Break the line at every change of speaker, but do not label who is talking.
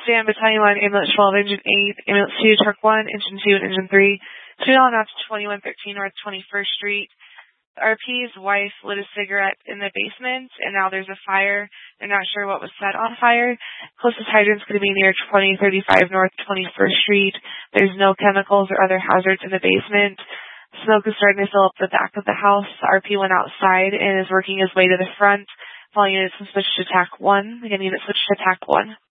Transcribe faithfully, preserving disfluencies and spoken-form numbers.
Dan, Battalion one, Ambulance twelve, Engine eight, Ambulance two, Truck one, Engine two, and Engine three. Two on out to twenty-one thirteen North twenty-first Street. R P's wife lit a cigarette in the basement, and now there's a fire. They're not sure what was set on fire. Closest hydrant's going to be near twenty thirty-five North twenty-first Street. There's no chemicals or other hazards in the basement. Smoke is starting to fill up the back of the house. R P went outside and is working his way to the front. Following units and switch to T A C one. Again, unit switch to T A C one.